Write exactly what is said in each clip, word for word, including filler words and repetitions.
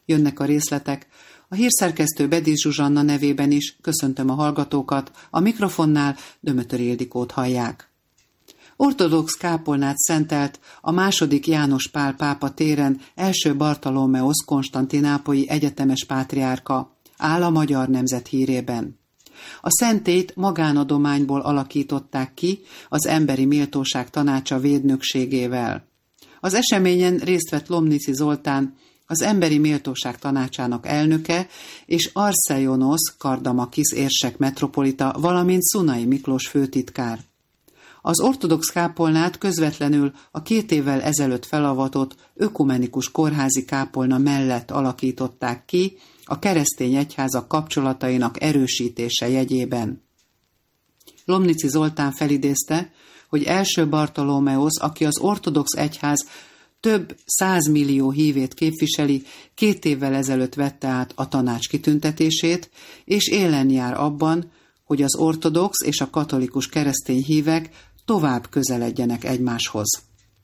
jönnek a részletek. A hírszerkesztő Bedis Zsuzsanna nevében is köszöntöm a hallgatókat, a mikrofonnál Dömötöri Ildikót hallják. Ortodox kápolnát szentelt a második János Pál pápa téren első Bartolomeusz konstantinápolyi egyetemes pátriárka, áll a magyar nemzet hírében. A szentélyt magánadományból alakították ki az Emberi Méltóság Tanácsa védnökségével. Az eseményen részt vett Lomnici Zoltán, az Emberi Méltóság Tanácsának elnöke, és Arszeionosz Kardamakis érsek metropolita, valamint Szunai Miklós főtitkár. Az ortodox kápolnát közvetlenül a két évvel ezelőtt felavatott ökumenikus kórházi kápolna mellett alakították ki a keresztény egyházak kapcsolatainak erősítése jegyében. Lomnici Zoltán felidézte, hogy első Bartolomeusz, aki az ortodox egyház több százmillió hívét képviseli, két évvel ezelőtt vette át a tanács kitüntetését, és élen jár abban, hogy az ortodox és a katolikus keresztény hívek tovább közeledjenek egymáshoz.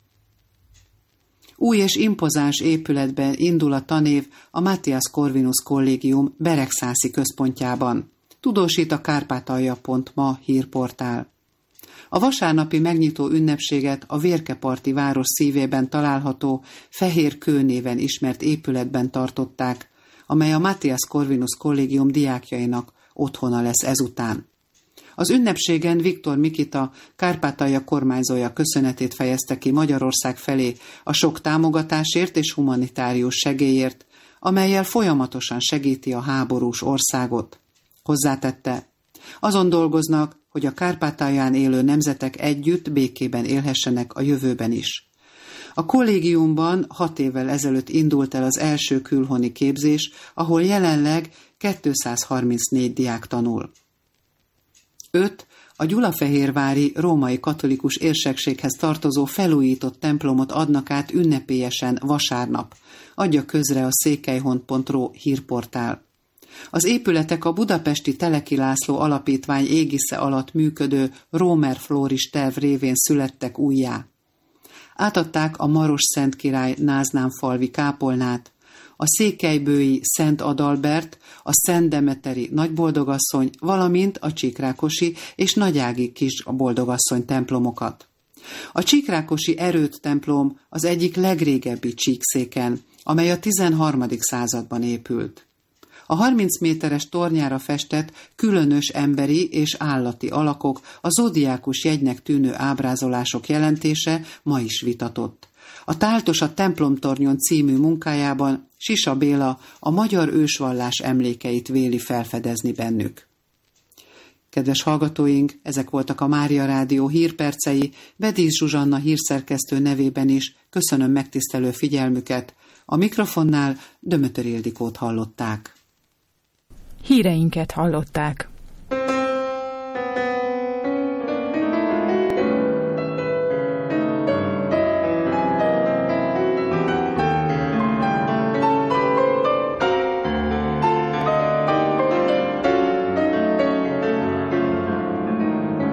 Új és impozáns épületben indul a tanév a Matthias Corvinus Kollégium Beregszászi központjában. Tudósít a kárpátalja pont ma hírportál. A vasárnapi megnyitó ünnepséget a Vérkeparti város szívében található Fehér Kő néven ismert épületben tartották, amely a Matthias Corvinus Kollégium diákjainak otthona lesz ezután. Az ünnepségen Viktor Mikita, Kárpátalja kormányzója köszönetét fejezte ki Magyarország felé a sok támogatásért és humanitárius segélyért, amellyel folyamatosan segíti a háborús országot. Hozzátette, azon dolgoznak, hogy a Kárpátalján élő nemzetek együtt békében élhessenek a jövőben is. A kollégiumban hat évvel ezelőtt indult el az első külhoni képzés, ahol jelenleg kétszázharmincnégy diák tanul. öt. A gyulafehérvári római katolikus érsekséghez tartozó felújított templomot adnak át ünnepélyesen vasárnap, adja közre a székelyhont pont ro hírportál. Az épületek a budapesti Teleki László Alapítvány égisze alatt működő Rómer Flóris terv révén születtek újjá. Átadták a Maros Szent Király Náznánfalvi kápolnát, a székelybői Szent Adalbert, a Szent Demeteri Nagyboldogasszony, valamint a Csíkrákosi és Nagyági Kis Boldogasszony templomokat. A Csíkrákosi Erőd templom az egyik legrégebbi csíkszéken, amely a tizenharmadik században épült. A harminc méteres tornyára festett különös emberi és állati alakok, a zodiákus jegynek tűnő ábrázolások jelentése ma is vitatott. A Táltos a templomtornyon című munkájában Sisa Béla a magyar ősvallás emlékeit véli felfedezni bennük. Kedves hallgatóink, ezek voltak a Mária Rádió hírpercei, Bedis Zsuzsanna hírszerkesztő nevében is köszönöm megtisztelő figyelmüket. A mikrofonnál Dömötöri Ildikót hallották. Híreinket hallották.